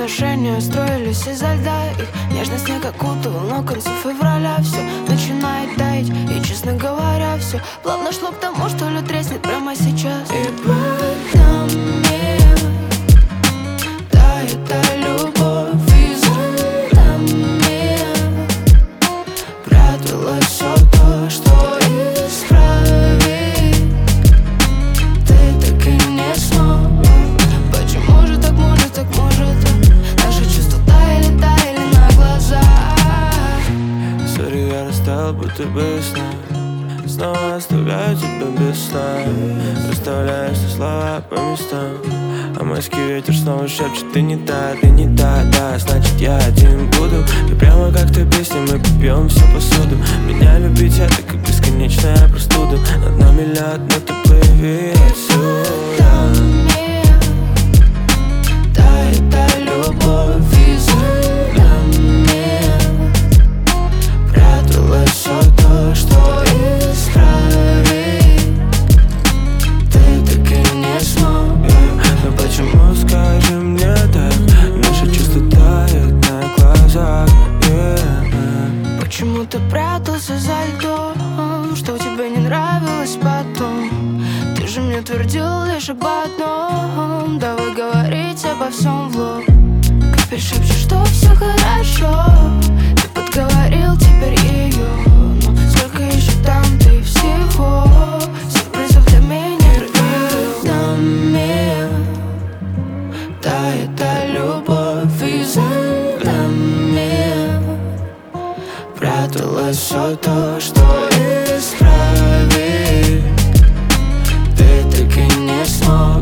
отношения строились изо льда. Их нежность снег окутывал, но к концу февраля все начинает таять. И, честно говоря, все плавно шло к тому, что лед треснет прямо сейчас. И годами тает та любовь, и годами пряталось все то, что исправить ты так и не смог. Почему же так может, так может? Наши чувства таяли на глазах. Сори, я растаял, будто бы сна. Снова оставляю тебя без сна. Расставляю все слова по местам. А майский ветер снова шепчет: ты не та, да. Значит, я один буду. И прямо как той песни мы попьем всю посуду. Меня любить это как бесконечная простуда. Над нами лед, но ты плыви отсюда. Тает та любовь, и годами пряталось все то, что исправить ты так и не смог. Но почему, скажи мне так, наши чувства тают на глазах, Почему ты прятался за льдом? Что тебе не нравилось потом? Ты же мне твердил лишь об одном: давай говорить обо всем в лоб. Капель шепчет, что все хорошо. Ты подговорил теперь ее, но сколько еще там ты всего сюрпризов для меня придумал. Годами тает та любовь, и годами пряталось все то, что исправить ты так и не смог.